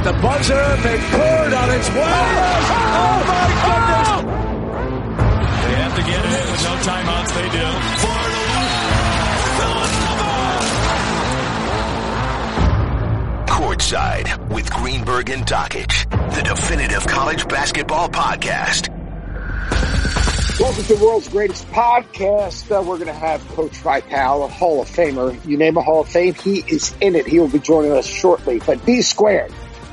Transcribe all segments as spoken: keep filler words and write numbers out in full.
at the buzzer. McCord on its way. Oh, my goodness. They have to get it in with no timeouts. They do. Courtside with Greenberg and Dockich, the definitive college basketball podcast. Welcome to the world's greatest podcast. Uh, we're going to have Coach Vitale, a Hall of Famer. You name a Hall of Fame, he is in it. He will be joining us shortly. But B squared,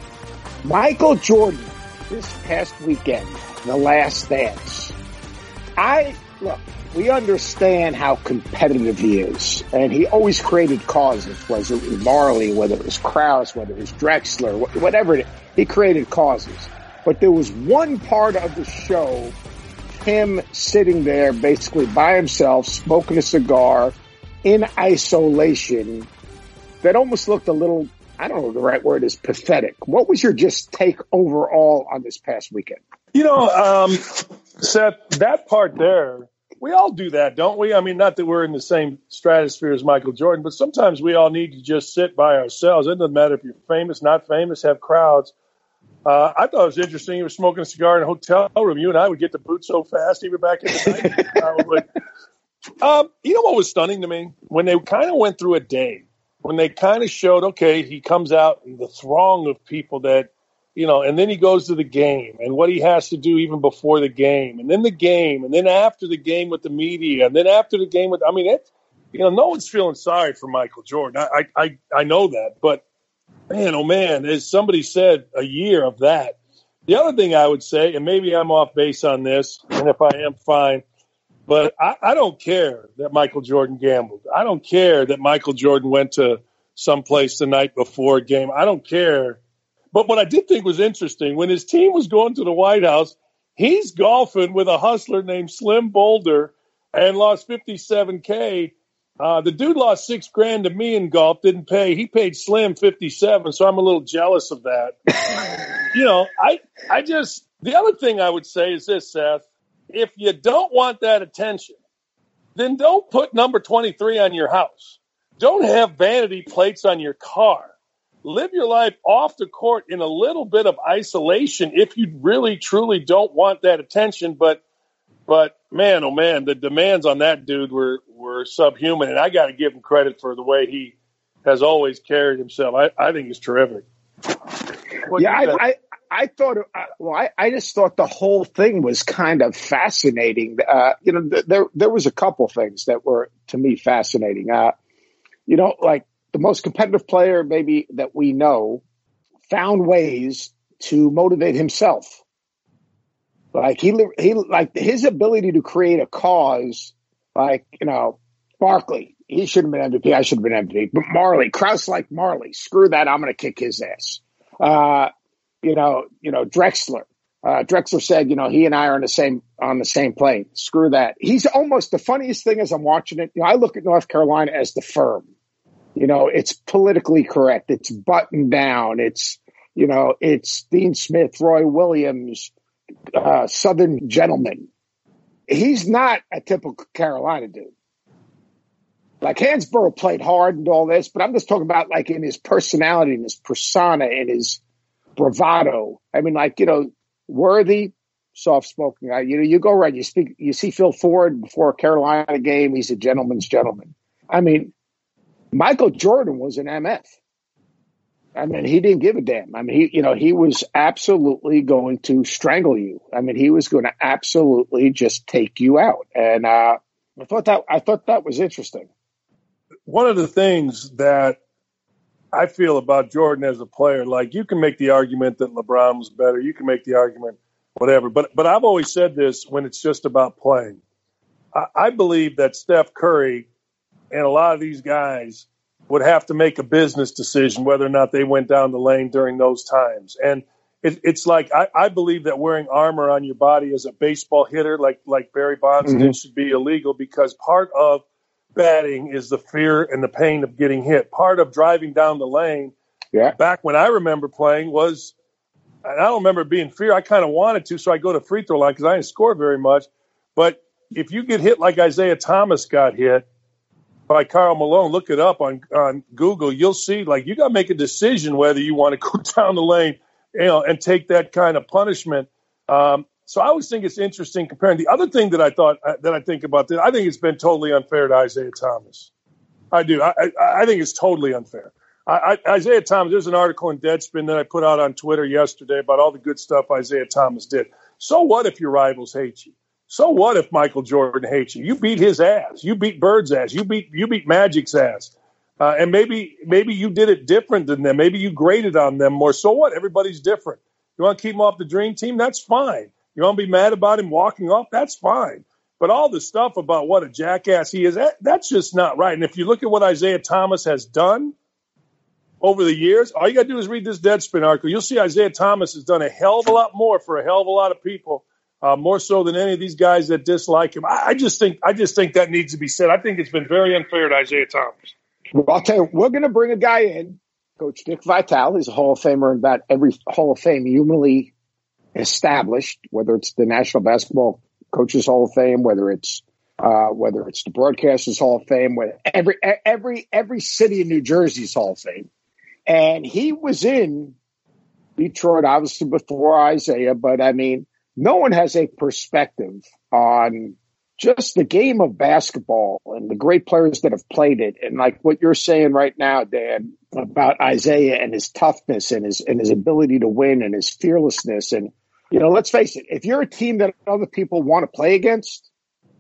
Michael Jordan, this past weekend, The Last Dance. I, look, we understand how competitive he is. And he always created causes, whether it was Marley, whether it was Krause, whether it was Drexler, whatever it is. He created causes. But there was one part of the show, him sitting there basically by himself, smoking a cigar in isolation, that almost looked a little, I don't know if the right word is, pathetic. What was your just take overall on this past weekend? You know, um, Seth, that part there, we all do that, don't we? I mean, not that we're in the same stratosphere as Michael Jordan, but sometimes we all need to just sit by ourselves. It doesn't matter if you're famous, not famous, have crowds. Uh, I thought it was interesting. He was smoking a cigar in a hotel room. You and I would get the boot so fast, even back in the nineties, probably. Um, you know what was stunning to me? When they kind of went through a day, when they kind of showed, okay, he comes out in the throng of people that, you know, and then he goes to the game and what he has to do even before the game, and then the game, and then after the game with the media, and then after the game with, I mean, it, you know, no one's feeling sorry for Michael Jordan. I, I, I know that, but man, oh man, as somebody said, a year of that. The other thing I would say, and maybe I'm off base on this, and if I am, fine, but I, I don't care that Michael Jordan gambled. I don't care that Michael Jordan went to someplace the night before a game. I don't care. But what I did think was interesting, when his team was going to the White House, he's golfing with a hustler named Slim Boulder and lost fifty-seven K. Uh, the dude lost six grand to me in golf, didn't pay. He paid Slim fifty-seven, so I'm a little jealous of that. you know, I, I just, the other thing I would say is this, Seth. If you don't want that attention, then don't put number twenty-three on your house. Don't have vanity plates on your car. Live your life off the court in a little bit of isolation if you really, truly don't want that attention. But, but man, oh man, the demands on that dude were, were subhuman. And I got to give him credit for the way he has always carried himself. I, I think he's terrific. What yeah, I, I, I thought, uh, well, I, I just thought the whole thing was kind of fascinating. Uh, you know, th- there, there was a couple things that were, to me, fascinating. Uh, you know, like, the most competitive player maybe that we know found ways to motivate himself. Like he, he, like his ability to create a cause, like, you know, Barkley, he should have been M V P. I should have been M V P. But Marley, Krause like Marley, screw that. I'm going to kick his ass. Uh, you know, you know, Drexler, uh, Drexler said, you know, he and I are on the same, on the same plane. Screw that. He's almost the funniest thing as I'm watching it. You know, I look at North Carolina as the firm. You know, it's politically correct. It's buttoned down. It's, you know, it's Dean Smith, Roy Williams, uh, Southern gentleman. He's not a typical Carolina dude. Like Hansborough played hard and all this, but I'm just talking about like in his personality and his persona and his bravado. I mean, like, you know, Worthy, soft-spoken guy. You know, you go right, you speak, you see Phil Ford before a Carolina game. He's a gentleman's gentleman. I mean, Michael Jordan was an M F. I mean, he didn't give a damn. I mean, he, you know, he was absolutely going to strangle you. I mean, he was going to absolutely just take you out. And uh, I thought that I thought that was interesting. One of the things that I feel about Jordan as a player, like you can make the argument that LeBron was better. You can make the argument, whatever. But but I've always said this when it's just about playing. I, I believe that Steph Curry and a lot of these guys would have to make a business decision whether or not they went down the lane during those times. And it, it's like I, I believe that wearing armor on your body as a baseball hitter, like like Barry Bonds mm-hmm. did, should be illegal because part of batting is the fear and the pain of getting hit. Part of driving down the lane, yeah. back when I remember playing, was – and I don't remember being fear. I kind of wanted to, so I go to free throw line because I didn't score very much. But if you get hit like Isaiah Thomas got hit, by Karl Malone. Look it up on, on Google. You'll see, like, you got to make a decision whether you want to go down the lane, you know, and take that kind of punishment. Um, so I always think it's interesting comparing. The other thing that I thought uh, that I think about this, I think it's been totally unfair to Isaiah Thomas. I do. I, I, I think it's totally unfair. I, I, Isaiah Thomas, there's an article in Deadspin that I put out on Twitter yesterday about all the good stuff Isaiah Thomas did. So what if your rivals hate you? So what if Michael Jordan hates you? You beat his ass. You beat Bird's ass. You beat you beat Magic's ass. Uh, and maybe maybe you did it different than them. Maybe you graded on them more. So what? Everybody's different. You want to keep him off the dream team? That's fine. You want to be mad about him walking off? That's fine. But all the stuff about what a jackass he is, that, that's just not right. And if you look at what Isaiah Thomas has done over the years, all you got to do is read this Deadspin article. You'll see Isaiah Thomas has done a hell of a lot more for a hell of a lot of people. Uh, more so than any of these guys that dislike him. I, I just think I just think that needs to be said. I think it's been very unfair to Isaiah Thomas. Well, I'll tell you, we're going to bring a guy in, Coach Dick Vitale. He's a Hall of Famer in about every Hall of Fame humanly established, whether it's the National Basketball Coaches Hall of Fame, whether it's uh, whether it's the Broadcasters Hall of Fame, whether every every every city in New Jersey's Hall of Fame. And he was in Detroit, obviously, before Isaiah, but I mean, no one has a perspective on just the game of basketball and the great players that have played it. And like what you're saying right now, Dan, about Isaiah and his toughness and his, and his ability to win and his fearlessness. And, you know, let's face it, if you're a team that other people want to play against,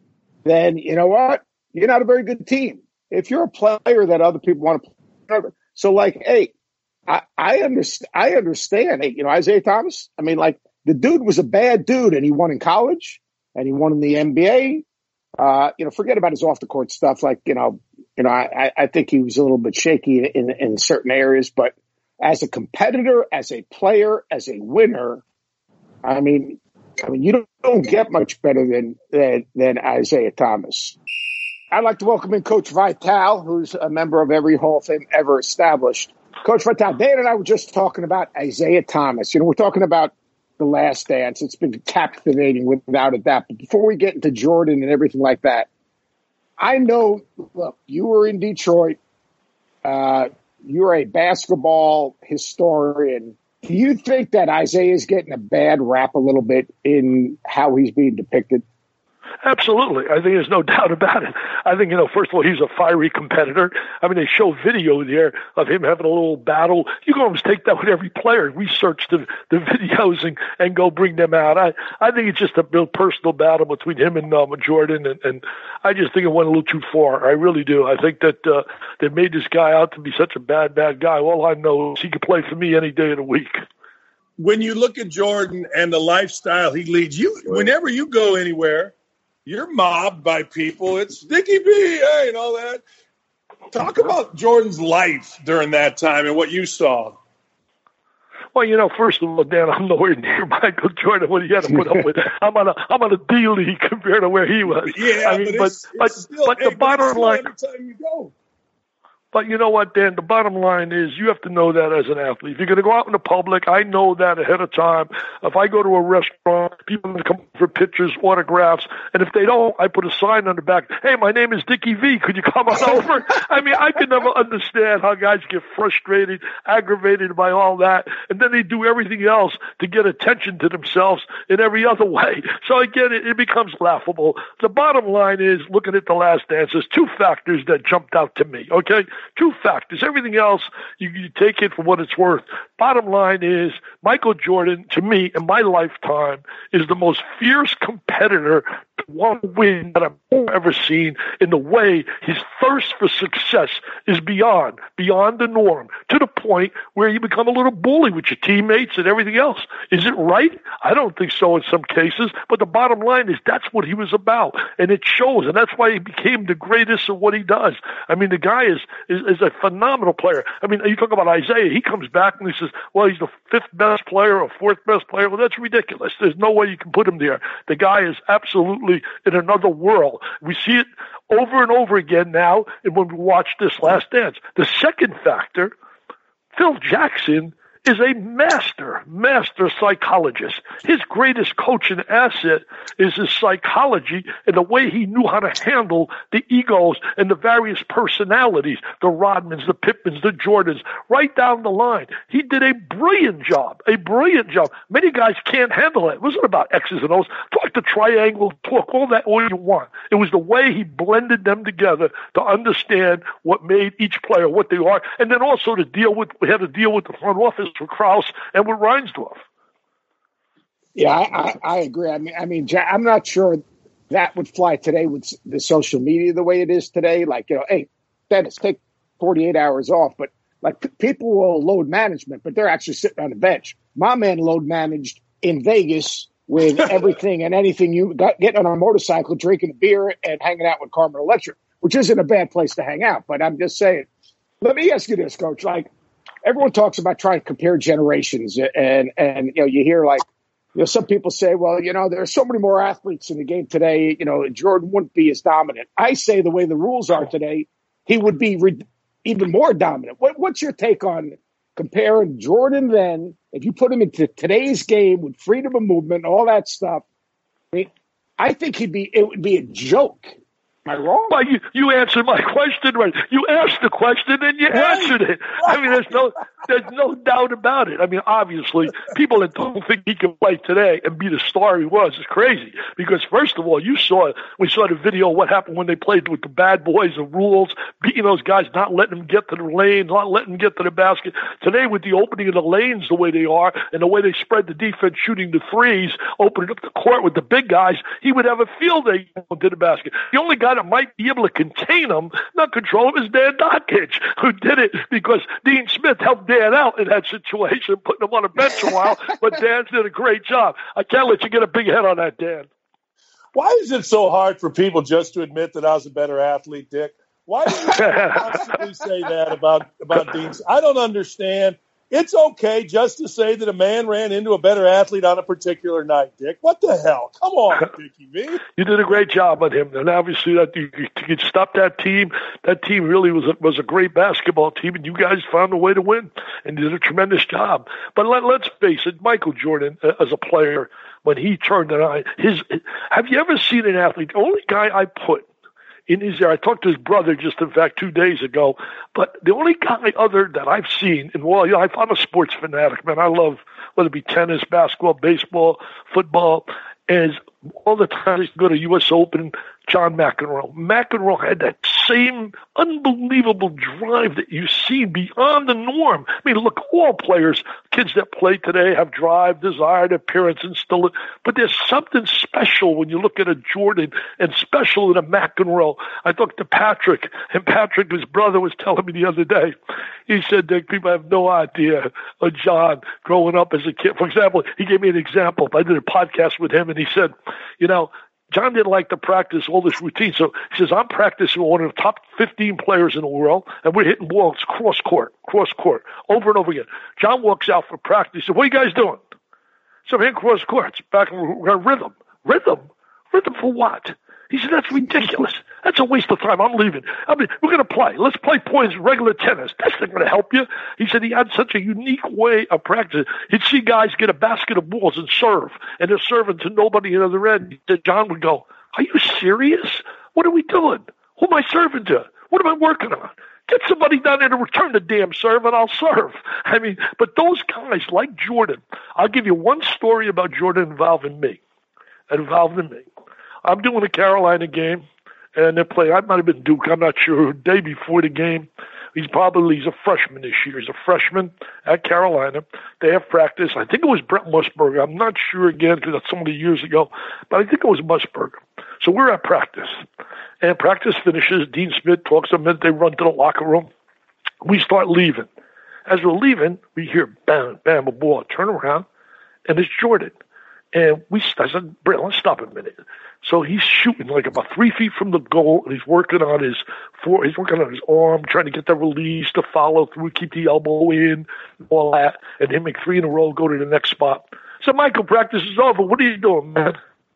then you know what? You're not a very good team. If you're a player that other people want to play. So like, hey, I, I understand, I understand, hey, you know, Isaiah Thomas, I mean, like, the dude was a bad dude, and he won in college, and he won in the N B A. Uh, you know, forget about his off-the-court stuff. Like, you know, you know, I, I think he was a little bit shaky in, in certain areas. But as a competitor, as a player, as a winner, I mean, I mean, you don't, don't get much better than, than than Isaiah Thomas. I'd like to welcome in Coach Vitale, who's a member of every Hall of Fame ever established. Coach Vitale, Dan and I were just talking about Isaiah Thomas. You know, we're talking about The Last Dance. It's been captivating without a doubt. But before we get into Jordan and everything like that, I know, look, you were in Detroit. Uh, you're a basketball historian. Do you think that Isaiah is getting a bad rap a little bit in how he's being depicted? Absolutely. I think there's no doubt about it. I think, you know, first of all, he's a fiery competitor. I mean, they show video there of him having a little battle. You can almost take that with every player. Research the, the videos and, and go bring them out. I, I think it's just a real personal battle between him and um, Jordan, and, and I just think it went a little too far. I really do. I think that uh, they made this guy out to be such a bad, bad guy. All I know is he could play for me any day of the week. When you look at Jordan and the lifestyle he leads, you whenever you go anywhere, you're mobbed by people. It's Dickie B, hey, and all that. Talk about Jordan's life during that time and what you saw. Well, you know, first of all, Dan, I'm nowhere near Michael Jordan, what he had to put up with. I'm on a I'm on a D league compared to where he was. Yeah, I mean, but but it's, but, it's still, but hey, the bottom line. Every time you go. But you know what, Dan? The bottom line is you have to know that as an athlete. If you're going to go out in the public, I know that ahead of time. If I go to a restaurant, people are going to come for pictures, autographs, and if they don't, I put a sign on the back, hey, my name is Dickie V. Could you come on over? I mean, I could never understand how guys get frustrated, aggravated by all that, and then they do everything else to get attention to themselves in every other way. So again, it, it becomes laughable. The bottom line is, looking at The Last Dance, there's two factors that jumped out to me, okay? Two factors. Everything else, you, you take it for what it's worth. Bottom line is, Michael Jordan, to me, in my lifetime, is the most fierce competitor to one win that I've ever seen, in the way his thirst for success is beyond, beyond the norm, to the point where you become a little bully with your teammates and everything else. Is it right? I don't think so in some cases, but the bottom line is that's what he was about, and it shows, and that's why he became the greatest of what he does. I mean, the guy is is, is a phenomenal player. I mean, you talk about Isaiah, he comes back and he says, well, he's the fifth best player or fourth best player. Well, that's ridiculous. There's no way you can put him there. The guy is absolutely in another world. We see it over and over again now when we watch this Last Dance. The second factor, Phil Jackson is a master, master psychologist. His greatest coach and asset is his psychology and the way he knew how to handle the egos and the various personalities, the Rodmans, the Pippins, the Jordans, right down the line. He did a brilliant job, a brilliant job. Many guys can't handle it. It wasn't about X's and O's. Talk the triangle, talk all that all you want. It was the way he blended them together to understand what made each player what they are, and then also to deal with, we had to deal with the front office with Krause and with Reinsdorf. Yeah, I, I, I agree. I mean, I mean, I'm not sure that would fly today with the social media the way it is today. Like, you know, hey, Dennis, take forty-eight hours off. But like, p- people will load management, but they're actually sitting on the bench. My man load managed in Vegas with everything and anything you got, getting on a motorcycle, drinking a beer, and hanging out with Carmen Electra, which isn't a bad place to hang out. But I'm just saying. Let me ask you this, Coach. Like, everyone talks about trying to compare generations, and and you know, you hear like, you know, some people say, well, you know, there are so many more athletes in the game today. You know, Jordan wouldn't be as dominant. I say the way the rules are today, he would be re- even more dominant. What, what's your take on comparing Jordan then, if you put him into today's game with freedom of movement, all that stuff? I mean, I think he'd be. It would be a joke. Am I wrong? Well, you, you answered my question right. You asked the question and you answered it. I mean, there's no there's no doubt about it. I mean, obviously, people that don't think he can play today and be the star he was is crazy. Because first of all, you saw we saw the video of what happened when they played with the bad boys, the rules, beating those guys, not letting them get to the lane, not letting them get to the basket. Today, with the opening of the lanes the way they are and the way they spread the defense, shooting the threes, opening up the court with the big guys, he would have a field day to the basket. The only guy that might be able to contain him, not control him, is Dan Dakich, who did it because Dean Smith helped Dan out in that situation, putting him on a bench a while, but Dan did a great job. I can't let you get a big head on that, Dan. Why is it so hard for people just to admit that I was a better athlete, Dick? Why do you constantly say that about, about Dean? I don't understand. It's okay just to say that a man ran into a better athlete on a particular night, Dick. What the hell? Come on, Dickie V. You did a great job on him, and obviously that you, you stop that team. That team really was a, was a great basketball team, and you guys found a way to win and did a tremendous job. But let, let's face it, Michael Jordan, uh, as a player, when he turned an eye, his have you ever seen an athlete? The only guy I put in his ear, I talked to his brother just, in fact, two days ago, but the only guy other that I've seen, and well, you know, I'm a sports fanatic, man. I love whether it be tennis, basketball, baseball, football, is all the time I go to U S Open, John McEnroe. McEnroe had that same unbelievable drive that you see beyond the norm. I mean, look, all players, kids that play today have drive, desire, appearance, and still, but there's something special when you look at a Jordan and special in a McEnroe. I talked to Patrick, and Patrick, his brother, was telling me the other day, he said that people have no idea of John growing up as a kid. For example, he gave me an example. I did a podcast with him, and he said, you know, John didn't like to practice all this routine. So he says, I'm practicing with one of the top fifteen players in the world, and we're hitting balls cross court, cross court, over and over again. John walks out for practice. He said, what are you guys doing? So I'm hitting cross court. It's back in rhythm. Rhythm? Rhythm for what? He said, that's ridiculous. That's a waste of time. I'm leaving. I mean, we're going to play. Let's play points, regular tennis. That's not going to help you. He said he had such a unique way of practice. He'd see guys get a basket of balls and serve, and they're serving to nobody on the other end. He said, John would go, are you serious? What are we doing? Who am I serving to? What am I working on? Get somebody down there to return the damn serve, and I'll serve. I mean, but those guys like Jordan, I'll give you one story about Jordan involving me, involving me. I'm doing a Carolina game, and they're playing. I might have been Duke. I'm not sure. The day before the game, he's probably he's a freshman this year. He's a freshman at Carolina. They have practice. I think it was Brent Musburger. I'm not sure again because that's so many years ago, but I think it was Musburger. So we're at practice, and practice finishes. Dean Smith talks to them. They run to the locker room. We start leaving. As we're leaving, we hear bam, bam, a ball. Turn around, and it's Jordan. And we, I said, Brent, let's stop a minute. So he's shooting like about three feet from the goal, and he's working on his four, he's working on his arm, trying to get the release to follow through, keep the elbow in, all that, and then make three in a row, go to the next spot. So Michael, practice is over. What are you doing, man?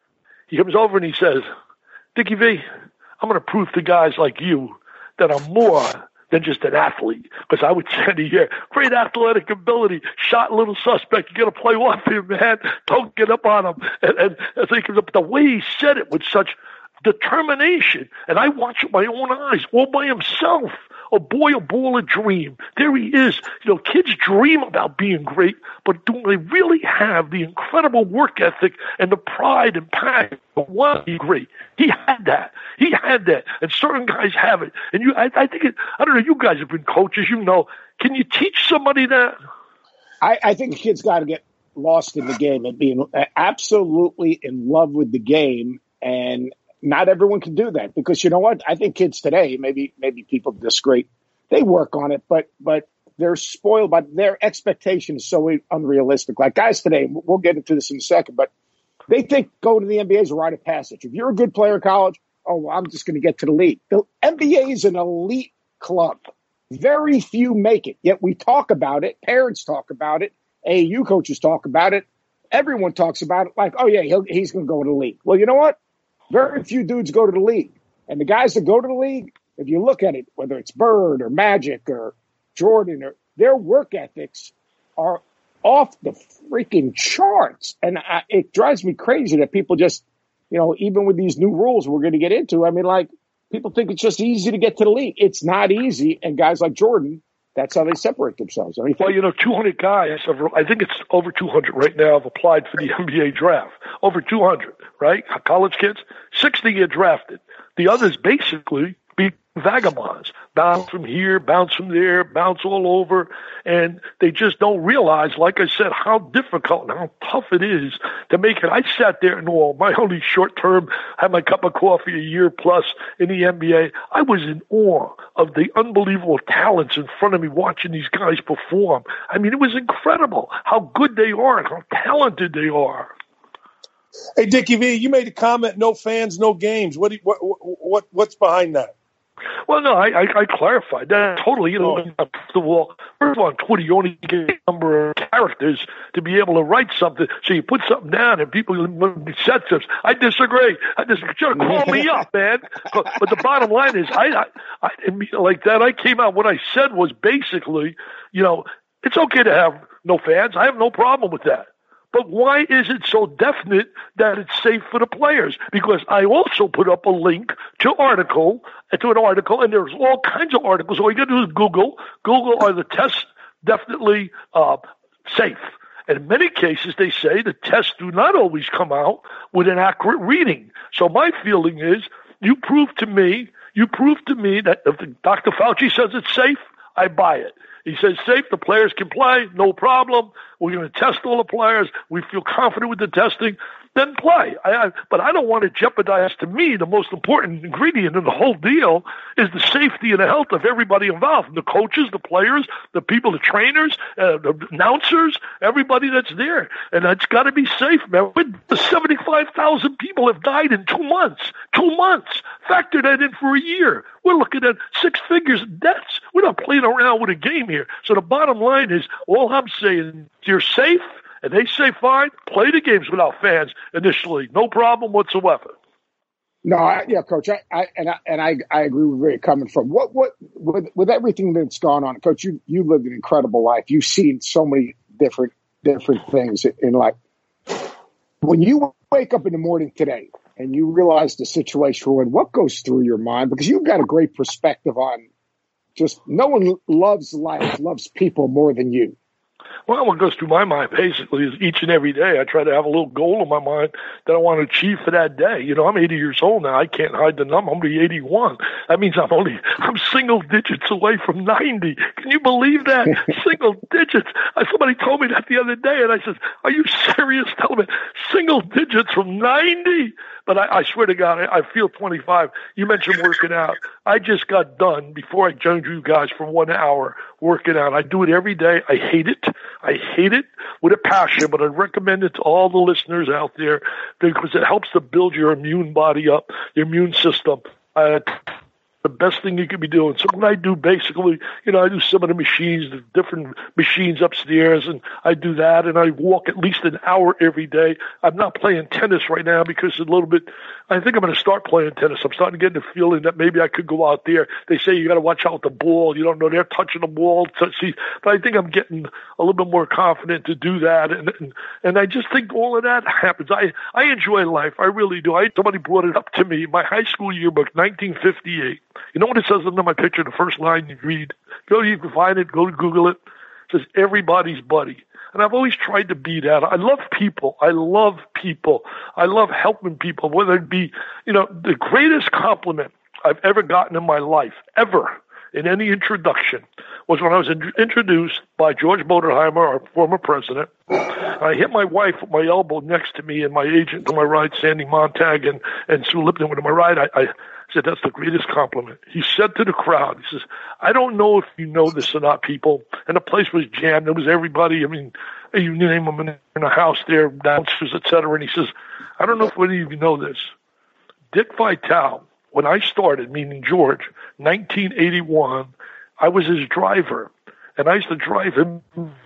He comes over and he says, Dickie V, I'm going to prove to guys like you that I'm more than just an athlete. Because I would say to you, great athletic ability, shot a little suspect, you got to play off him, man. Don't get up on him. And, and I think the way he said it with such determination, and I watch it with my own eyes, all by himself. A boy, a ball, a dream. There he is. You know, kids dream about being great, but do they really have the incredible work ethic and the pride and passion of wanting to be great? He had that. He had that. And certain guys have it. And you, I, I think, it, I don't know, you guys have been coaches, you know. Can you teach somebody that? I, I think a kid's got to get lost in the game and be absolutely in love with the game. And not everyone can do that, because you know what? I think kids today, maybe maybe people disagree, they work on it, but but they're spoiled by their expectations so unrealistic. Like guys today, we'll get into this in a second, but they think going to the N B A is a rite of passage. If you're a good player in college, oh, well, I'm just going to get to the league. The N B A is an elite club. Very few make it, yet we talk about it. Parents talk about it. A A U coaches talk about it. Everyone talks about it like, oh, yeah, he'll, he's going to go to the league. Well, you know what? Very few dudes go to the league. And the guys that go to the league, if you look at it, whether it's Bird or Magic or Jordan, or their work ethics are off the freaking charts. And I, it drives me crazy that people just, you know, even with these new rules we're going to get into, I mean, like, people think it's just easy to get to the league. It's not easy. And guys like Jordan, that's how they separate themselves. I mean, well, you know, two hundred guys, have, I think it's over two hundred right now, have applied for the N B A draft. Over two hundred, right? College kids. sixty get drafted. The others basically be vagabonds. Bounce from here, bounce from there, bounce all over. And they just don't realize, like I said, how difficult and how tough it is to make it. I sat there and all my only short term, had my cup of coffee a year plus in the N B A. I was in awe of the unbelievable talents in front of me watching these guys perform. I mean, it was incredible how good they are and how talented they are. Hey, Dickie V, you made a comment, no fans, no games. What, do you, what, what what's behind that? Well, no, I, I, I clarified that totally. You know, oh. First of all, first of all, on Twitter, you only get a number of characters to be able to write something. So you put something down, and people set this. I disagree. I disagree. You're call me up, man. But, but the bottom line is, I, I, I, like that. I came out. What I said was basically, you know, it's okay to have no fans. I have no problem with that. But why is it so definite that it's safe for the players? Because I also put up a link to article to an article, and there's all kinds of articles. All you got to do is Google. Google, are the tests definitely uh, safe? And in many cases, they say the tests do not always come out with an accurate reading. So my feeling is, you prove to me, you prove to me that if Doctor Fauci says it's safe, I buy it. He says safe, the players can play, no problem. We're going to test all the players. We feel confident with the testing. Then play. I, I, but I don't want to jeopardize, to me, the most important ingredient in the whole deal is the safety and the health of everybody involved, the coaches, the players, the people, the trainers, uh, the announcers, everybody that's there. And it's got to be safe, man. The seventy-five thousand people have died in two months. Two months. Factor that in for a year. We're looking at six figures of deaths. We're not playing around with a game here. So the bottom line is, all I'm saying, you're safe, and they say, fine, play the games without fans initially. No problem whatsoever. No, I, yeah, Coach, I, I and I and I, I agree with where you're coming from. What what with with everything that's gone on, Coach, you you lived an incredible life. You've seen so many different different things in life. When you wake up in the morning today and you realize the situation we're in, what goes through your mind? Because you've got a great perspective on just no one loves life, loves people more than you. Well, what goes through my mind basically is each and every day I try to have a little goal in my mind that I want to achieve for that day. You know, I'm eighty years old now. I can't hide the number. I'm going to be eighty-one. That means I'm only, I'm single digits away from ninety. Can you believe that? Single digits. Somebody told me that the other day, and I said, are you serious? Tell me, single digits from ninety? But I, I swear to God, I, I feel twenty-five. You mentioned working out. I just got done before I joined you guys for one hour working out. I do it every day. I hate it. I hate it with a passion, but I recommend it to all the listeners out there because it helps to build your immune body up, your immune system. Uh, the best thing you could be doing. So what I do basically, you know, I do some of the machines, the different machines upstairs, and I do that, and I walk at least an hour every day. I'm not playing tennis right now because it's a little bit, I think I'm going to start playing tennis. I'm starting to get the feeling that maybe I could go out there. They say you got to watch out with the ball. You don't know, they're touching the ball. To see, but I think I'm getting a little bit more confident to do that, and and, and I just think all of that happens. I, I enjoy life. I really do. I, somebody brought it up to me. My high school yearbook, nineteen fifty-eight. You know what it says under my picture? The first line you read. Go, you can find it. Go to Google it. It says everybody's buddy. And I've always tried to be that. I love people. I love people. I love helping people, whether it be, you know, the greatest compliment I've ever gotten in my life, ever, in any introduction, was when I was in, introduced by George Bodenheimer, our former president. I hit my wife with my elbow next to me and my agent to my right, Sandy Montag, and, and Sue Lipton to my right. I, I said, that's the greatest compliment. He said to the crowd, he says, I don't know if you know this or not, people. And the place was jammed. There was everybody. I mean, you name them in, in a house there, bouncers, et cetera. And he says, I don't know if any of you know this. Dick Vitale, when I started, meaning George, nineteen eighty-one, I was his driver. And I used to drive him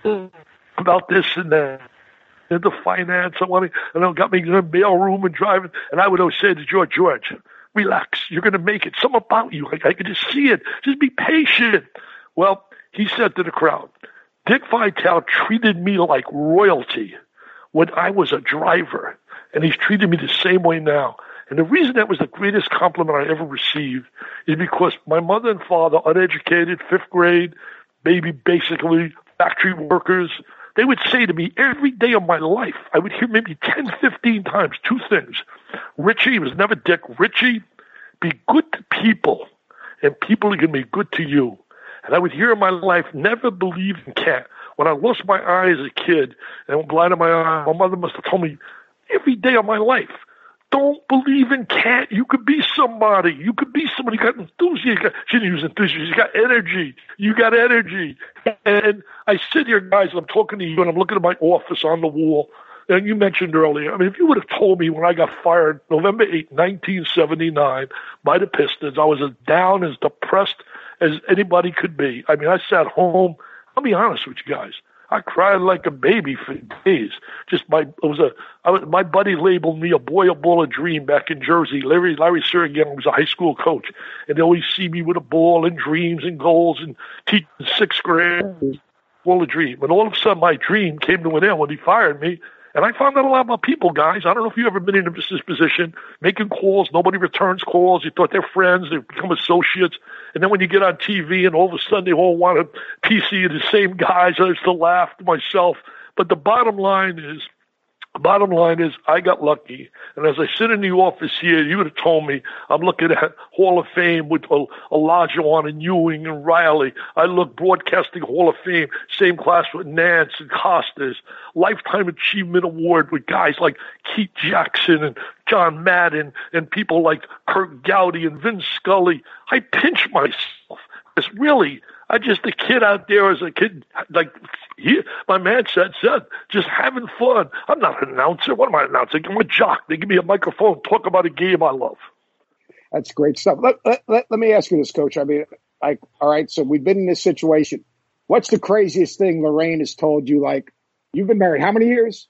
about this and that. Into finance, I want to, and it got me in the mail room and driving. And I would always say to George, George, relax, you're going to make it. Something about you, like I could just see it. Just be patient. Well, he said to the crowd, Dick Vitale treated me like royalty when I was a driver, and he's treated me the same way now. And the reason that was the greatest compliment I ever received is because my mother and father, uneducated, fifth grade, baby, basically factory workers, they would say to me every day of my life, I would hear maybe ten, fifteen times two things. Richie, it was never Dick, Richie, be good to people, and people are going to be good to you. And I would hear in my life, never believe in cat. When I lost my eye as a kid and went blind in my eye, my mother must have told me every day of my life, don't believe in cat. You could be somebody. You could be somebody who got enthusiasm. She didn't use enthusiasm. You got energy. You got energy. And I sit here, guys, and I'm talking to you, and I'm looking at my office on the wall. And you mentioned earlier, I mean, if you would have told me when I got fired November eighth, nineteen seventy-nine by the Pistons, I was as down, as depressed as anybody could be. I mean, I sat home. I'll be honest with you guys. I cried like a baby for days. Just my, it was a, I was, my buddy labeled me a boy, a ball, a dream back in Jersey. Larry, Larry Sirigan was a high school coach, and they always see me with a ball and dreams and goals and teaching sixth grade, ball, a dream. And all of a sudden, my dream came to an end when he fired me. And I found out a lot about people, guys. I don't know if you've ever been in a business position, making calls, nobody returns calls. You thought they're friends, they become associates. And then when you get on T V and all of a sudden they all want to P C you, the same guys, I used to laugh to myself. But the bottom line is, Bottom line is, I got lucky. And as I sit in the office here, you would have told me I'm looking at Hall of Fame with Olajuwon and Ewing and Riley. I look Broadcasting Hall of Fame, same class with Nance and Costas. Lifetime Achievement Award with guys like Keith Jackson and John Madden and people like Kirk Gowdy and Vince Scully. I pinch myself. It's really, I just a kid out there as a kid, like he, my man said, said, just having fun. I'm not an announcer. What am I announcing? I'm a jock. They give me a microphone, talk about a game I love. That's great stuff. Let, let, let, let me ask you this, Coach. I mean, like, all right, so we've been in this situation. What's the craziest thing Lorraine has told you? Like, you've been married how many years?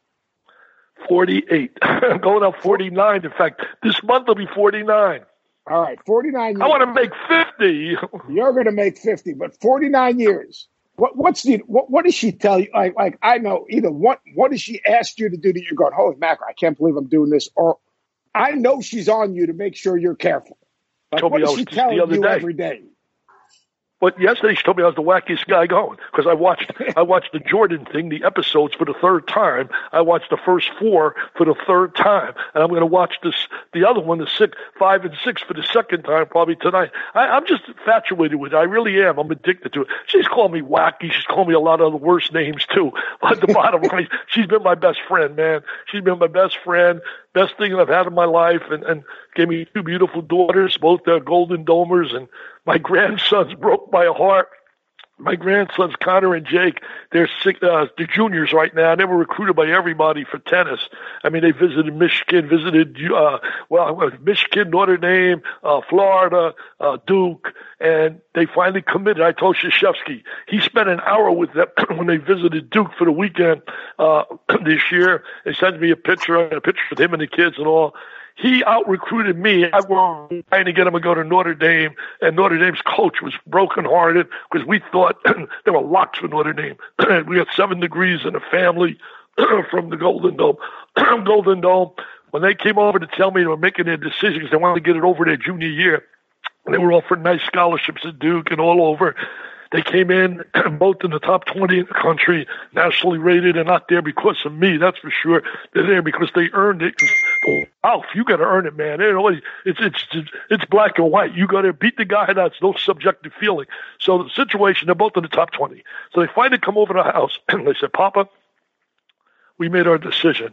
forty-eight. I'm going up forty-nine. In fact, this month will be forty-nine. All right, forty-nine years. I want to make fifty. You're going to make fifty, but forty-nine years. What, what's the, what, what does she tell you? Like, like, I know either what, what does she ask you to do that you're going, holy mackerel, I can't believe I'm doing this. Or I know she's on you to make sure you're careful. Like, what does she tell you day. every day? But yesterday she told me I was the wackiest guy going because I watched I watched the Jordan thing, the episodes for the third time. I watched the first four for the third time, and I'm going to watch this the other one, the six, five and six for the second time probably tonight. I, I'm just infatuated with it. I really am. I'm addicted to it. She's called me wacky. She's called me a lot of the worst names too. But the bottom line, she's been my best friend, man. She's been my best friend. Best thing I've had in my life, and, and gave me two beautiful daughters, both uh, Golden Domers, and my grandsons broke my heart My grandsons, Connor and Jake, they're six, uh, they're juniors right now. They were recruited by everybody for tennis. I mean, they visited Michigan, visited, uh, well, Michigan, Notre Dame, uh, Florida, uh, Duke, and they finally committed. I told Krzyzewski, he spent an hour with them when they visited Duke for the weekend, uh, this year. They sent me a picture, a picture with him and the kids and all. He out-recruited me. I was trying to get him to go to Notre Dame, and Notre Dame's coach was brokenhearted because we thought there were locks for Notre Dame. We got seven degrees in the family from the Golden Dome. Golden Dome. When they came over to tell me they were making their decisions, they wanted to get it over their junior year. They were offered nice scholarships at Duke and all over. They came in both in the top twenty in the country, nationally rated, and not there because of me, that's for sure. They're there because they earned it. Alf, you got to earn it, man. It's it's it's black and white. You got to beat the guy. That's no subjective feeling. So the situation, they're both in the top twenty. So they finally come over to the house, and they said, Papa, we made our decision,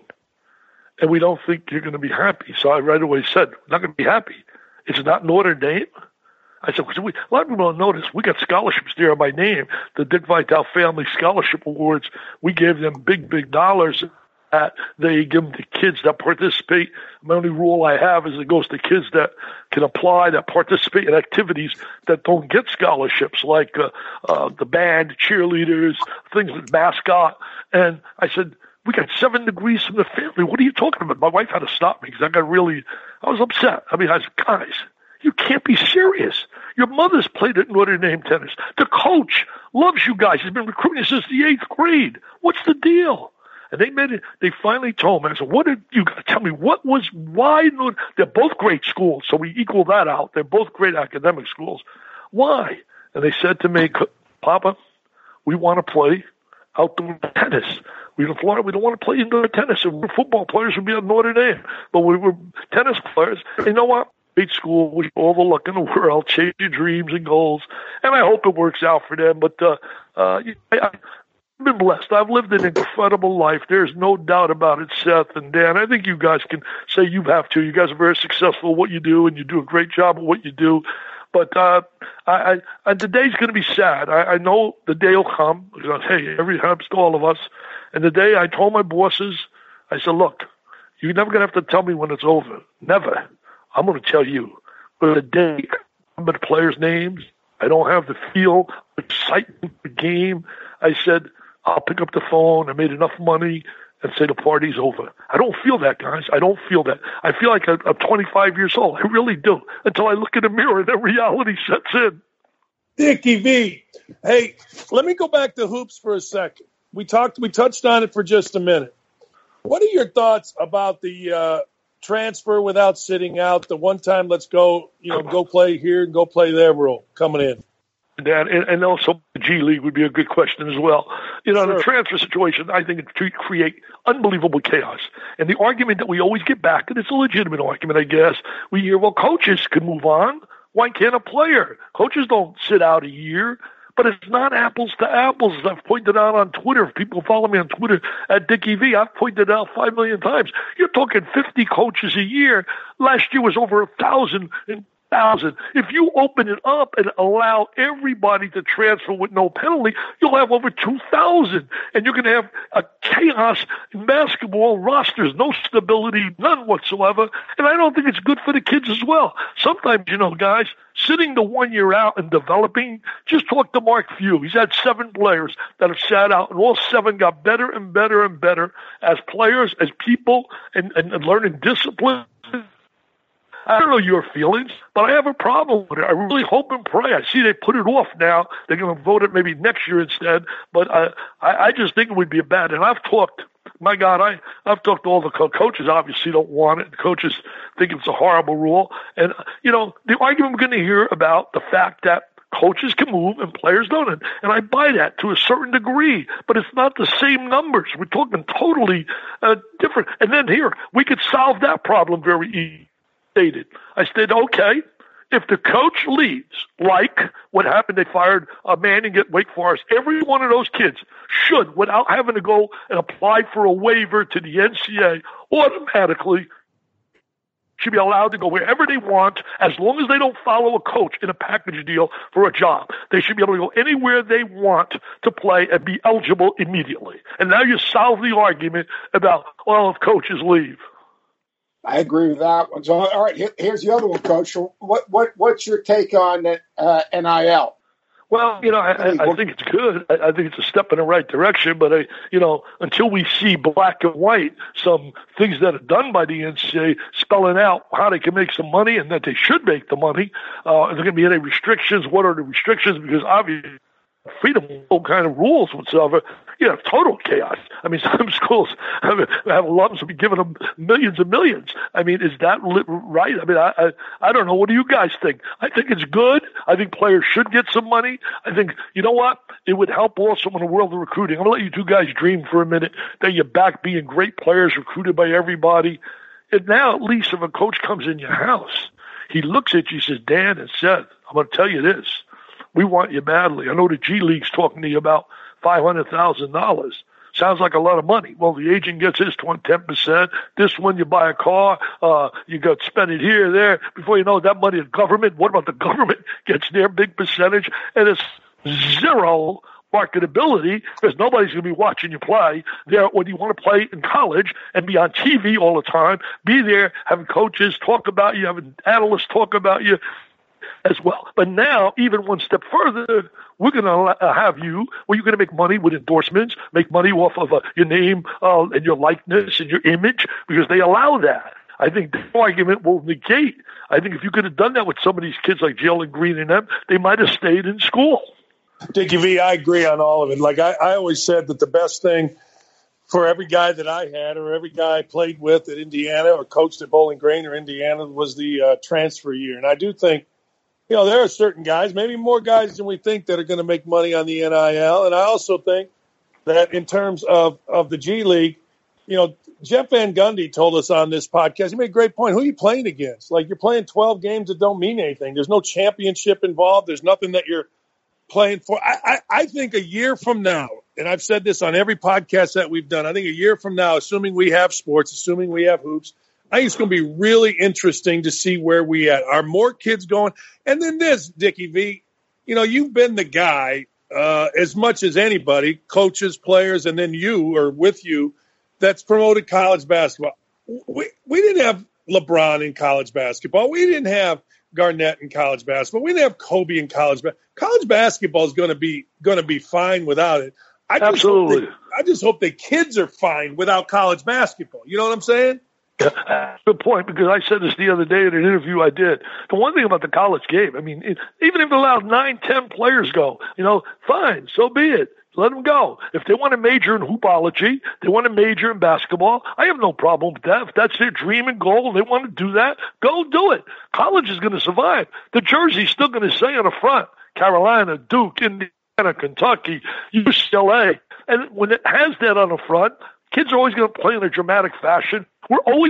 and we don't think you're going to be happy. So I right away said, we're not going to be happy. It's not Notre Dame. I said, we, a lot of people don't notice, we got scholarships there by name, the Dick Vitale Family Scholarship Awards. We gave them big, big dollars. That they give them to kids that participate. My only rule I have is it goes to kids that can apply, that participate in activities that don't get scholarships, like uh, uh, the band, cheerleaders, things like mascot. And I said, we got seven degrees from the family. What are you talking about? My wife had to stop me because I got really, I was upset. I mean, I said, guys, you can't be serious. Your mother's played at Notre Dame tennis. The coach loves you guys. He's been recruiting since the eighth grade. What's the deal? And they made it. They finally told me. I said, "What did you got to tell me? What was why? They're both great schools, so we equal that out. They're both great academic schools. Why?" And they said to me, "Papa, we want to play outdoor tennis. We in Florida, we don't want to play indoor tennis. If we're football players, we'd be at Notre Dame, but we were tennis players. And you know what? Great school, with all the luck in the world, chase your dreams and goals, and I hope it works out for them. But uh, uh, I, I've been blessed. I've lived an incredible life. There's no doubt about it, Seth and Dan. I think you guys can say you have to. You guys are very successful at what you do, and you do a great job at what you do. But uh, I, I, the day's going to be sad. I, I know the day will come. Because, hey, every happens to all of us. And the day I told my bosses, I said, look, you're never going to have to tell me when it's over. Never. I'm going to tell you, but the day I remember the players' names, I don't have the feel, excitement, the game. I said, I'll pick up the phone. I made enough money and say the party's over. I don't feel that, guys. I don't feel that. I feel like I'm twenty-five years old. I really do. Until I look in the mirror and then reality sets in. Dickie V, hey, let me go back to hoops for a second. We talked. We touched on it for just a minute. What are your thoughts about the uh, transfer without sitting out, the one time let's go, you know, go play here and go play there rule coming in? Dan, and, and also the G League would be a good question as well. You know, Sure. the transfer situation, I think, to create unbelievable chaos. And the argument that we always get back, and it's a legitimate argument, I guess, we hear, well, coaches can move on. Why can't a player? Coaches don't sit out a year. But it's not apples to apples, as I've pointed out on Twitter. If people follow me on Twitter at Dickie V, I've pointed out five million times. You're talking fifty coaches a year. Last year was over a thousand and thousand. If you open it up and allow everybody to transfer with no penalty, you'll have over two thousand. And you're going to have a chaos in basketball rosters, no stability, none whatsoever. And I don't think it's good for the kids as well. Sometimes, you know, guys, sitting the one year out and developing, just talk to Mark Few. He's had seven players that have sat out, and all seven got better and better and better as players, as people, and, and, and learning discipline. I don't know your feelings, but I have a problem with it. I really hope and pray. I see they put it off now. They're going to vote it maybe next year instead. But I, I, I just think it would be a bad. And I've talked, my God, I, I've talked to all the co- coaches. Obviously, don't want it. The coaches think it's a horrible rule. And you know, the argument we're going to hear about the fact that coaches can move and players don't. And, and I buy that to a certain degree, but it's not the same numbers. We're talking totally uh, different. And then here, we could solve that problem very easily. Stated. I said, okay, if the coach leaves, like what happened, they fired a Manning at Wake Forest, every one of those kids should, without having to go and apply for a waiver to the N C A A, automatically should be allowed to go wherever they want as long as they don't follow a coach in a package deal for a job. They should be able to go anywhere they want to play and be eligible immediately. And now you solve the argument about, well, if coaches leave. I agree with that one. So, all right, here, here's the other one, Coach. What what what's your take on uh, N I L? Well, you know, I, I think it's good. I, I think it's a step in the right direction. But, I, you know, until we see black and white, some things that are done by the N C A A spelling out how they can make some money and that they should make the money, uh, are there going to be any restrictions? What are the restrictions? Because obviously freedom, no kind of rules whatsoever. You have total chaos. I mean, some schools have, have alums will be giving them millions and millions. I mean, is that right? I mean, I, I I don't know. What do you guys think? I think it's good. I think players should get some money. I think, you know what? It would help also in the world of recruiting. I'm going to let you two guys dream for a minute that you're back being great players recruited by everybody. And now, at least if a coach comes in your house, he looks at you and says, Dan and Seth, I'm going to tell you this. We want you badly. I know the G League's talking to you about five hundred thousand dollars. Sounds like a lot of money. Well, the agent gets his ten percent. This one, you buy a car, uh, you got to spend it here, there. Before you know it, that money is government. What about the government gets their big percentage? And it's zero marketability because nobody's going to be watching you play there when you want to play in college and be on T V all the time, be there having coaches talk about you, having analysts talk about you as well. But now, even one step further, we're going to have you where you're going to make money with endorsements, make money off of uh, your name uh, and your likeness and your image because they allow that. I think the argument will negate. I think if you could have done that with some of these kids like Jalen Green and them, they might have stayed in school. Dickie V, I agree on all of it. Like I, I always said that the best thing for every guy that I had or every guy I played with at Indiana or coached at Bowling Green or Indiana was the uh, transfer year. And I do think, you know, there are certain guys, maybe more guys than we think, that are going to make money on the N I L. And I also think that in terms of, of the G League, you know, Jeff Van Gundy told us on this podcast, he made a great point. Who are you playing against? Like, you're playing twelve games that don't mean anything. There's no championship involved. There's nothing that you're playing for. I, I, I think a year from now, and I've said this on every podcast that we've done, I think a year from now, assuming we have sports, assuming we have hoops, I think it's going to be really interesting to see where we at. Are more kids going? And then this, Dickie V, you know, you've been the guy uh, as much as anybody, coaches, players, and then you or with you, that's promoted college basketball. We we didn't have LeBron in college basketball. We didn't have Garnett in college basketball. We didn't have Kobe in college basketball. College basketball is going to be going to be fine without it. I just Absolutely. Hope they, I just hope the kids are fine without college basketball. You know what I'm saying? Good point, because I said this the other day in an interview I did. The one thing about the college game, I mean, it, even if it allowed nine, ten players go, you know, fine, so be it. Let them go. If they want to major in hoopology, they want to major in basketball, I have no problem with that. If that's their dream and goal and they want to do that, go do it. College is going to survive. The jersey's still going to say on the front, Carolina, Duke, Indiana, Kentucky, U C L A. And when it has that on the front, kids are always going to play in a dramatic fashion. We're always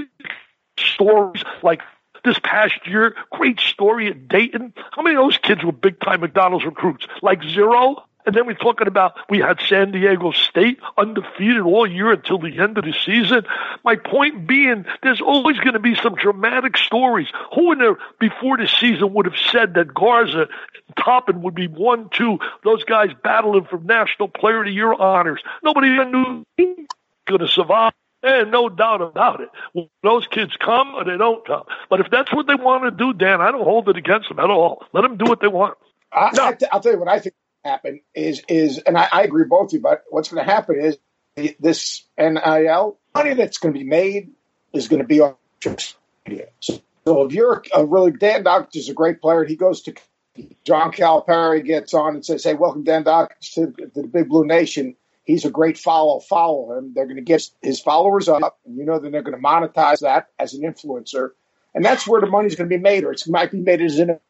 stories like this past year, great story at Dayton. How many of those kids were big-time McDonald's recruits? Like zero? And then we're talking about we had San Diego State undefeated all year until the end of the season. My point being, there's always going to be some dramatic stories. Who in there before the season would have said that Garza and Toppin would be one, two, those guys battling for National Player of the Year honors? Nobody even knew he was going to survive. And no doubt about it. Well, those kids come or they don't come. But if that's what they want to do, Dan, I don't hold it against them at all. Let them do what they want. I, no. I, I'll tell you what I think happen is, is and I, I agree with both of you, but what's going to happen is this N I L, money that's going to be made is going to be on social media. So, so if you're a really, Dan Dockich is a great player, and he goes to John Calipari, gets on and says, hey, welcome Dan Dockich to, to the Big Blue Nation. He's a great follow, follow him. They're going to get his followers up, and you know that they're going to monetize that as an influencer. And that's where the money's going to be made, or it might be made as in, a,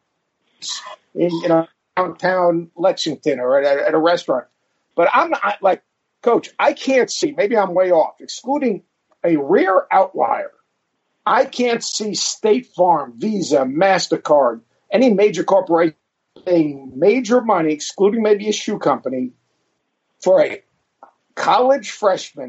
in you know, downtown Lexington or at a, at a restaurant. But I'm not, like, Coach, I can't see, maybe I'm way off, excluding a rare outlier, I can't see State Farm, Visa, MasterCard, any major corporation paying major money, excluding maybe a shoe company, for a college freshman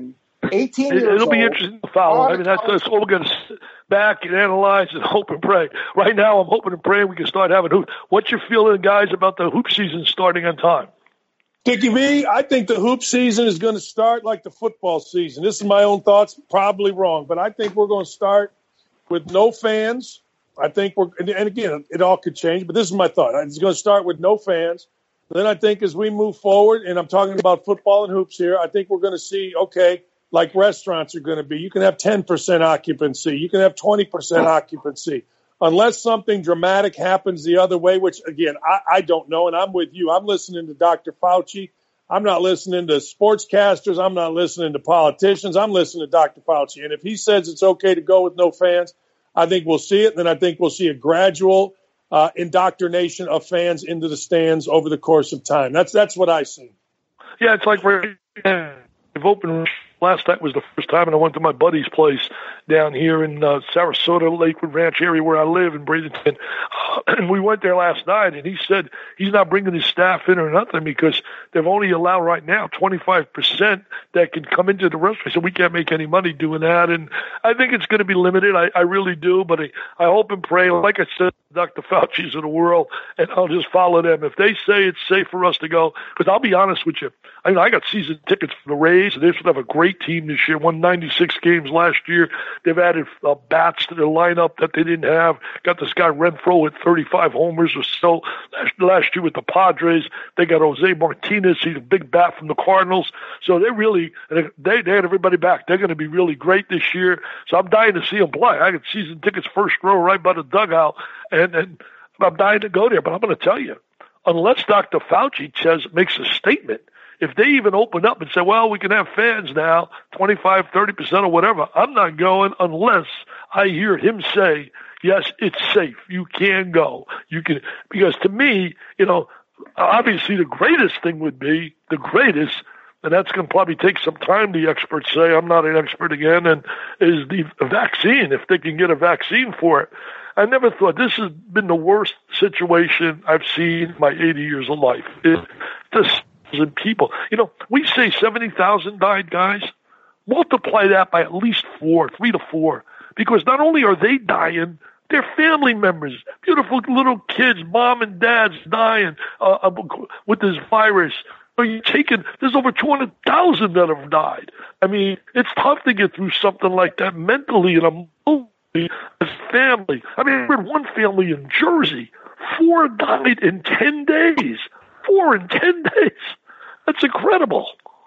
eighteen it, years it'll be old, interesting to follow. I mean, that's, that's all we're going to sit back and analyze and hope and pray. Right now, I'm hoping and praying we can start having hoops. What's your feeling, guys, about the hoop season starting on time? Dickie V, I think the hoop season is going to start like the football season. This is my own thoughts, probably wrong, but I think we're going to start with no fans. I think we're, and again, it all could change, but this is my thought. It's going to start with no fans. Then I think as we move forward, and I'm talking about football and hoops here, I think we're going to see, okay, like restaurants are going to be, you can have ten percent occupancy. You can have twenty percent occupancy. Unless something dramatic happens the other way, which, again, I, I don't know, and I'm with you. I'm listening to Doctor Fauci. I'm not listening to sportscasters. I'm not listening to politicians. I'm listening to Doctor Fauci. And if he says it's okay to go with no fans, I think we'll see it. And then I think we'll see a gradual uh, indoctrination of fans into the stands over the course of time. That's that's what I see. Yeah, it's like we're we've opened. Last night was the first time, and I went to my buddy's place down here in uh, Sarasota, Lakewood Ranch area where I live in Bradenton. Uh, and we went there last night, and he said he's not bringing his staff in or nothing because they've only allowed right now twenty-five percent that can come into the restaurant. So we can't make any money doing that. And I think it's going to be limited. I, I really do. But I, I hope and pray, like I said, Doctor Fauci's of the world, and I'll just follow them. If they say it's safe for us to go, because I'll be honest with you, I mean, I got season tickets for the Rays, and they should have a great team this year. Won ninety-six games last year. They've added uh, bats to their lineup that they didn't have. Got this guy Renfroe with thirty-five homers or so last, last year with the Padres. They got Jose Martinez. He's a big bat from the Cardinals. So they really they they had everybody back. They're going to be really great this year. So I'm dying to see them play. I got season tickets first row right by the dugout, and and I'm dying to go there. But I'm going to tell you, unless Doctor Fauci says makes a statement. If they even open up and say, well, we can have fans now, twenty-five, thirty percent or whatever, I'm not going unless I hear him say, yes, it's safe. You can go. You can, because to me, you know, obviously the greatest thing would be, the greatest, and that's going to probably take some time, the experts say, I'm not an expert again, and is the vaccine, if they can get a vaccine for it. I never thought this has been the worst situation I've seen in my eighty years of life. It just and people, you know, we say seventy thousand died, guys. Multiply that by at least four, three to four, because not only are they dying, their family members, beautiful little kids, mom and dad's dying uh, with this virus. Are you taking? There's over two hundred thousand that have died. I mean, it's tough to get through something like that mentally and emotionally as family. I mean, we had one family in Jersey, four died in ten days. Four in ten days. That's incredible.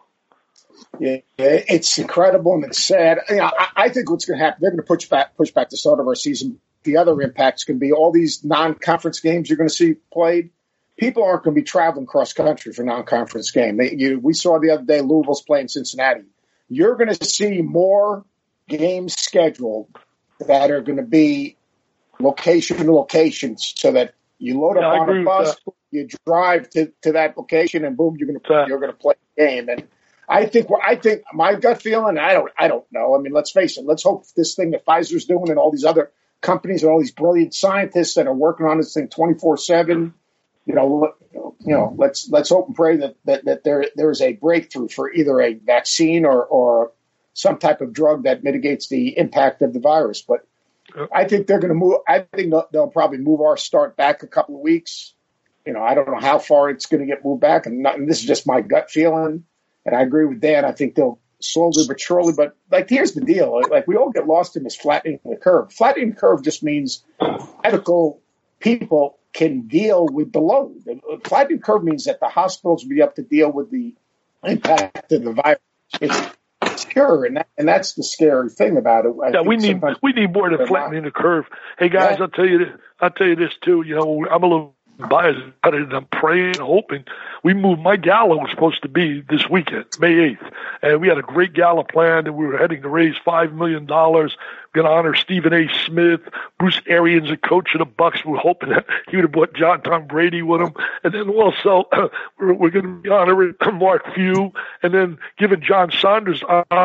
Yeah, it's incredible and it's sad. You know, I, I think what's going to happen, they're going to push back, push back the start of our season. The other impact's going to be all these non-conference games you're going to see played. People aren't going to be traveling cross country for non-conference game. They, you, we saw the other day Louisville's playing Cincinnati. You're going to see more games scheduled that are going to be location to location, so that you load up yeah, on a bus. You drive to, to that location, and boom, you're going to you're going to play the game. And I think I think my gut feeling, I don't I don't know. I mean, let's face it. Let's hope this thing that Pfizer's doing and all these other companies and all these brilliant scientists that are working on this thing twenty-four seven. You know, you know, let's let's hope and pray that that, that there there is a breakthrough for either a vaccine or or some type of drug that mitigates the impact of the virus. But I think they're going to move. I think they'll, they'll probably move our start back a couple of weeks. You know, I don't know how far it's going to get moved back, and, not, and this is just my gut feeling. And I agree with Dan. I think they'll slowly but surely. But like, here's the deal: like, we all get lost in this flattening the curve. Flattening the curve just means medical people can deal with the load. Flattening the curve means that the hospitals will be up to deal with the impact of the virus. It's Sure, and that, and that's the scary thing about it. I yeah, we need we need more than flattening the curve. Hey guys, yeah. I'll tell you this, I'll tell you this too. You know, I'm a little biased about it, and I'm praying and hoping. We moved. My gala was supposed to be this weekend, May eighth, and we had a great gala planned, and we were heading to raise five million dollars. We're going to honor Stephen A. Smith, Bruce Arians, the coach of the Bucks. We're hoping that he would have brought John Tom Brady with him, and then also uh, we're, we're going to be honoring Mark Few, and then giving John Saunders uh,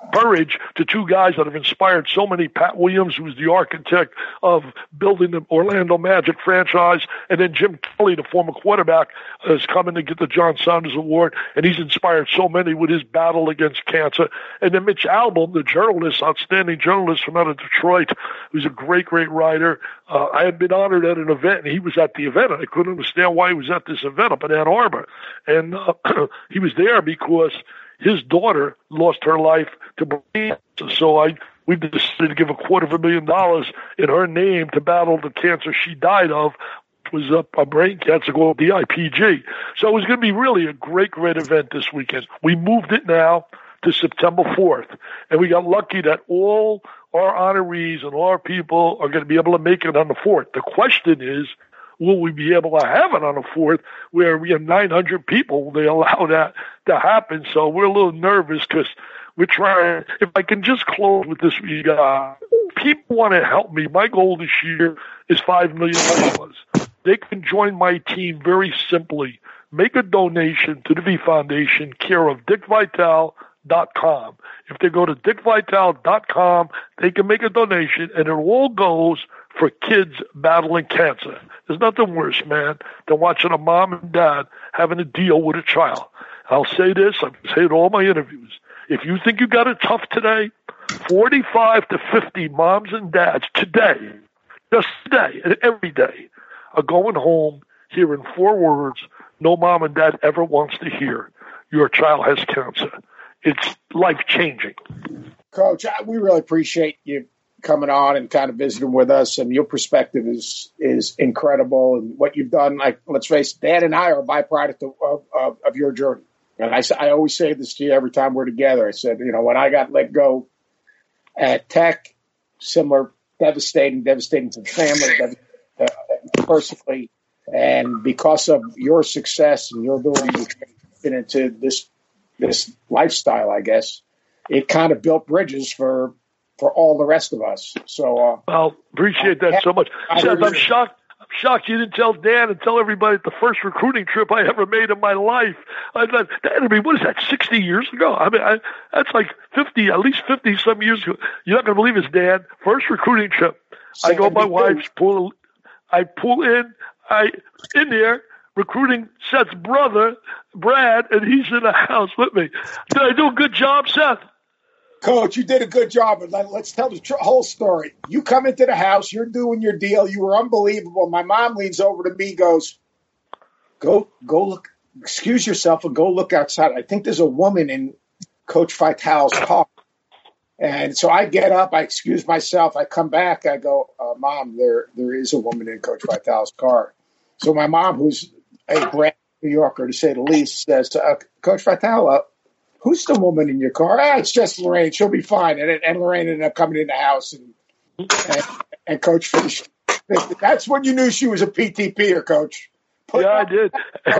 Burridge to two guys that have inspired so many. Pat Williams, who was the architect of building the Orlando Magic franchise, and then Jim Kelly, the former quarterback, is coming to get the John Saunders Award, and he's inspired so many with his battle against cancer. And then Mitch Albom, the journalist, outstanding journalist from out of Detroit, who's a great, great writer. Uh, I had been honored at an event, and he was at the event, and I couldn't understand why he was at this event up in Ann Arbor. And uh, he was there because his daughter lost her life to brain cancer. So I we decided to give a quarter of a million dollars in her name to battle the cancer she died of, which was a, a brain cancer called D I P G. So it was going to be really a great, great event this weekend. We moved it now to September fourth, and we got lucky that all our honorees and all our people are going to be able to make it on the fourth. The question is, will we be able to have it on the fourth where we have nine hundred people? Will they allow that to happen? So we're a little nervous because we're trying. If I can just close with this, we got people want to help me. My goal this year is five million dollars. They can join my team very simply. Make a donation to the V Foundation, care of Dick Vitale dot com. If they go to Dick Vitale dot com, they can make a donation, and it all goes for kids battling cancer. There's nothing worse, man, than watching a mom and dad having to deal with a child. I'll say this, I've said it in all my interviews. If you think you got it tough today, forty-five to fifty moms and dads today, just today and every day, are going home hearing four words no mom and dad ever wants to hear. Your child has cancer. It's life-changing. Coach, we really appreciate you coming on and kind of visiting with us, and your perspective is is incredible. And what you've done, like, let's face it, Dad and I are a byproduct of, of, of your journey. And I, I always say this to you every time we're together. I said, you know, when I got let go at Tech, similar, devastating, devastating to the family, uh, personally, and because of your success and your ability to get into this this lifestyle, I guess, it kind of built bridges for for all the rest of us. So, uh, well, appreciate that so much. Seth, I'm shocked. I'm shocked you didn't tell Dan and tell everybody the first recruiting trip I ever made in my life. I thought, I mean, what is that? sixty years ago? I mean, I, that's like fifty, at least fifty some years ago. You're not going to believe this, Dan. First recruiting trip. I go, my wife's pull. I pull in. I in there. Recruiting Seth's brother, Brad, and he's in the house with me. Did I do a good job, Seth? Coach, you did a good job. But let's tell the tr- whole story. You come into the house, you're doing your deal. You were unbelievable. My mom leans over to me, goes, "Go, go look. Excuse yourself and go look outside. I think there's a woman in Coach Vitale's car." And so I get up, I excuse myself, I come back, I go, uh, "Mom, there there is a woman in Coach Vitale's car." So my mom, who's a brand New Yorker, to say the least, says, uh, "Coach Vitale, uh, who's the woman in your car?" "Ah, it's just Lorraine. She'll be fine." And, and Lorraine ended up coming in the house, and and, and Coach finished. That's when you knew she was a P T P-er, Coach. Put yeah, I did.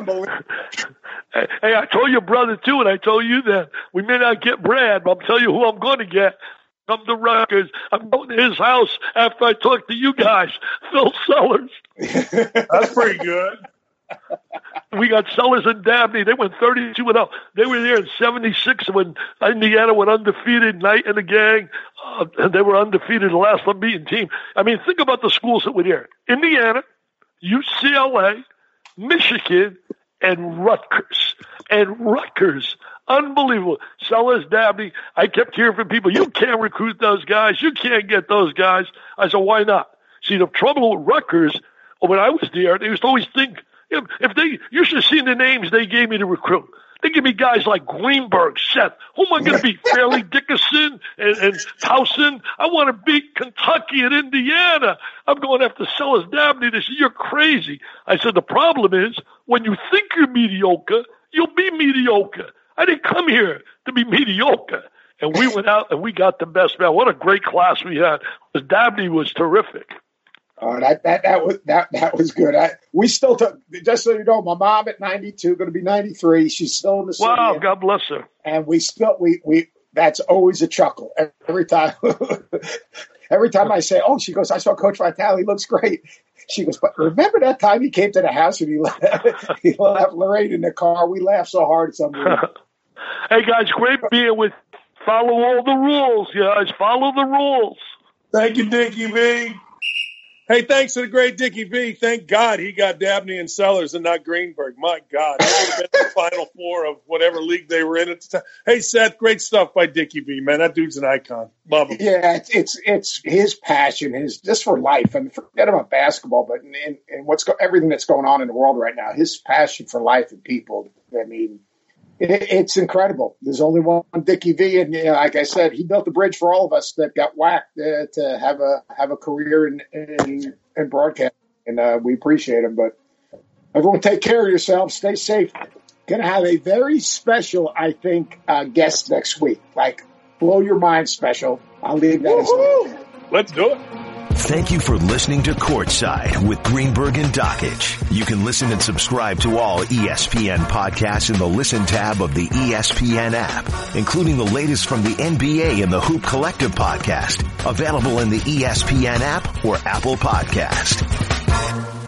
Hey, I told your brother, too, and I told you that we may not get Brad, but I'll tell you who I'm going to get. Come to Rutgers. I'm going to his house after I talk to you guys. Phil Sellers. That's pretty good. We got Sellers and Dabney. They went thirty-two and oh. They were there in seventy-six when Indiana went undefeated, Knight and the gang. Uh, and they were undefeated, the last unbeaten team. I mean, think about the schools that were there. Indiana, U C L A, Michigan, and Rutgers. And Rutgers. Unbelievable. Sellers, Dabney. I kept hearing from people, you can't recruit those guys. You can't get those guys. I said, why not? See, the trouble with Rutgers, when I was there, they used to always think, if, if they, you should have seen the names they gave me to recruit. They give me guys like Greenberg, Seth. Who am I going to be? Fairleigh Dickinson and, and Towson? I want to beat Kentucky and Indiana. I'm going after Sellers, Dabney. They said, you're crazy. I said, the problem is, when you think you're mediocre, you'll be mediocre. I didn't come here to be mediocre. And we went out and we got the best man. What a great class we had. Because Dabney was terrific. Oh, that, that, that was, that, that was good. I, we still took, just so you know, my mom at ninety-two, going to be ninety-three. She's still in the city. Wow, and, God bless her. And we still, we, we, that's always a chuckle every time. Every time I say, oh, she goes, I saw Coach Vitale. He looks great. She goes, but remember that time he came to the house and he left, he left Lorraine in the car? We laughed so hard. It's unbelievable. Hey, guys, great being with Follow all the rules, guys. Follow the rules. Thank you, Dickie V. Hey, thanks to the great Dickie V. Thank God he got Dabney and Sellers and not Greenberg. My God, that would have been the final four of whatever league they were in at the time. Hey, Seth, great stuff by Dickie V, man. That dude's an icon. Love him. Yeah, it's it's, it's his passion, his just for life. I mean, forget about basketball, but in, in, in what's go, everything that's going on in the world right now, his passion for life and people. I mean, it, it's incredible. There's only one Dickie V, and you know, like I said, he built the bridge for all of us that got whacked uh, to have a have a career in in, in broadcasting, and uh, we appreciate him. But everyone, take care of yourselves. Stay safe. Going to have a very special, I think, uh, guest next week. Like, blow your mind special. I'll leave that as well. Let's do it. Thank you for listening to Courtside with Greenberg and Dockich. You can listen and subscribe to all E S P N podcasts in the Listen tab of the E S P N app, including the latest from the N B A and the Hoop Collective podcast, available in the E S P N app or Apple Podcast.